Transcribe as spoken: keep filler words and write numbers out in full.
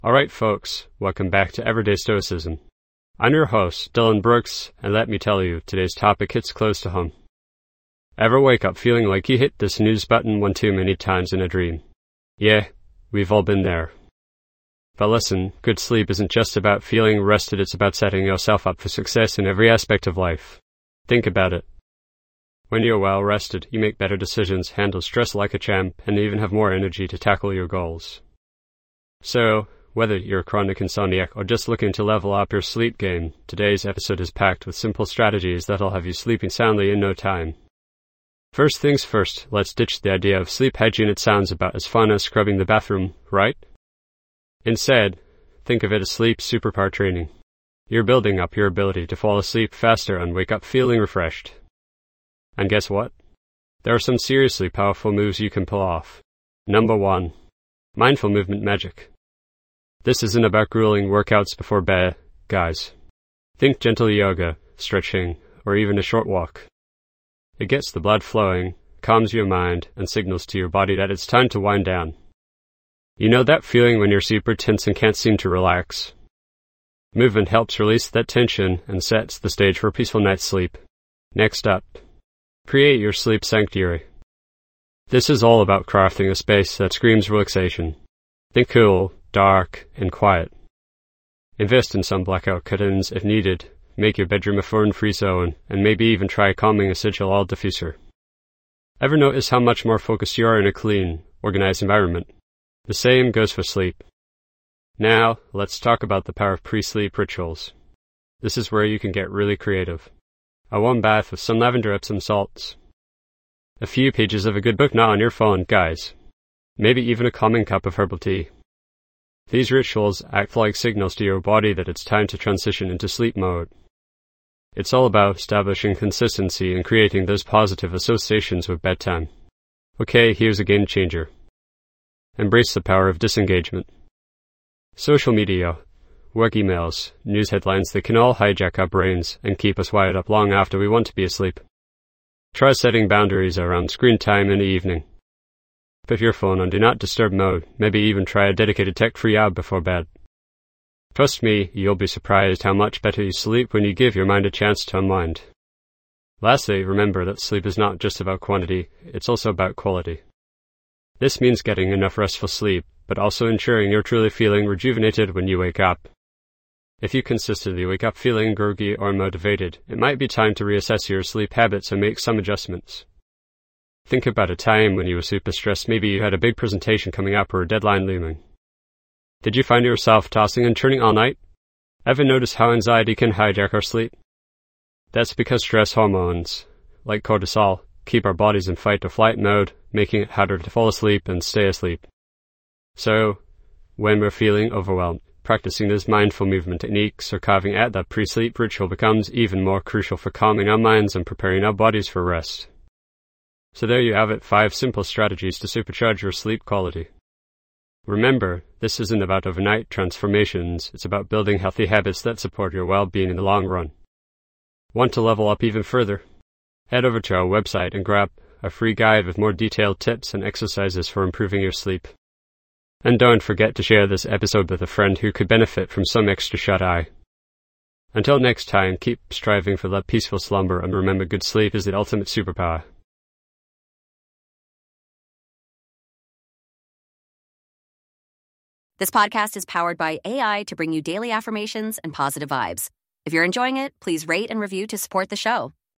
Alright folks, welcome back to Everyday Stoicism. I'm your host, Dylan Brooks, and let me tell you, today's topic hits close to home. Ever wake up feeling like you hit the snooze button one too many times in a dream? Yeah, we've all been there. But listen, good sleep isn't just about feeling rested, it's about setting yourself up for success in every aspect of life. Think about it. When you're well rested, you make better decisions, handle stress like a champ, and even have more energy to tackle your goals. So, whether you're a chronic insomniac or just looking to level up your sleep game, today's episode is packed with simple strategies that'll have you sleeping soundly in no time. First things first, let's ditch the idea of sleep hygiene. It sounds about as fun as scrubbing the bathroom, right? Instead, think of it as sleep superpower training. You're building up your ability to fall asleep faster and wake up feeling refreshed. And guess what? There are some seriously powerful moves you can pull off. Number one, mindful movement magic. This isn't about grueling workouts before bed, guys. Think gentle yoga, stretching, or even a short walk. It gets the blood flowing, calms your mind, and signals to your body that it's time to wind down. You know that feeling when you're super tense and can't seem to relax? Movement helps release that tension and sets the stage for a peaceful night's sleep. Next up, create your sleep sanctuary. This is all about crafting a space that screams relaxation. Think cool, dark, and quiet. Invest in some blackout curtains if needed, make your bedroom a phone-free zone, and maybe even try calming essential oil diffuser. Ever notice how much more focused you are in a clean, organized environment? The same goes for sleep. Now, let's talk about the power of pre-sleep rituals. This is where you can get really creative. A warm bath with some lavender Epsom salts. A few pages of a good book not on your phone, guys. Maybe even a calming cup of herbal tea. These rituals act like signals to your body that it's time to transition into sleep mode. It's all about establishing consistency and creating those positive associations with bedtime. Okay, here's a game changer. Embrace the power of disengagement. Social media, work emails, news headlines, they can all hijack our brains and keep us wired up long after we want to be asleep. Try setting boundaries around screen time in the evening. Put your phone on Do Not Disturb mode, maybe even try a dedicated tech-free hour before bed. Trust me, you'll be surprised how much better you sleep when you give your mind a chance to unwind. Lastly, remember that sleep is not just about quantity, it's also about quality. This means getting enough restful sleep, but also ensuring you're truly feeling rejuvenated when you wake up. If you consistently wake up feeling groggy or motivated, it might be time to reassess your sleep habits and make some adjustments. Think about a time when you were super stressed. Maybe you had a big presentation coming up or a deadline looming. Did you find yourself tossing and turning all night? Ever notice how anxiety can hijack our sleep? That's because stress hormones, like cortisol, keep our bodies in fight or flight mode, making it harder to fall asleep and stay asleep. So, when we're feeling overwhelmed, practicing these mindful movement techniques or carving out that pre-sleep ritual becomes even more crucial for calming our minds and preparing our bodies for rest. So there you have it, five simple strategies to supercharge your sleep quality. Remember, this isn't about overnight transformations, it's about building healthy habits that support your well-being in the long run. Want to level up even further? Head over to our website and grab a free guide with more detailed tips and exercises for improving your sleep. And don't forget to share this episode with a friend who could benefit from some extra shut-eye. Until next time, keep striving for that peaceful slumber and remember, good sleep is the ultimate superpower. This podcast is powered by A I to bring you daily affirmations and positive vibes. If you're enjoying it, please rate and review to support the show.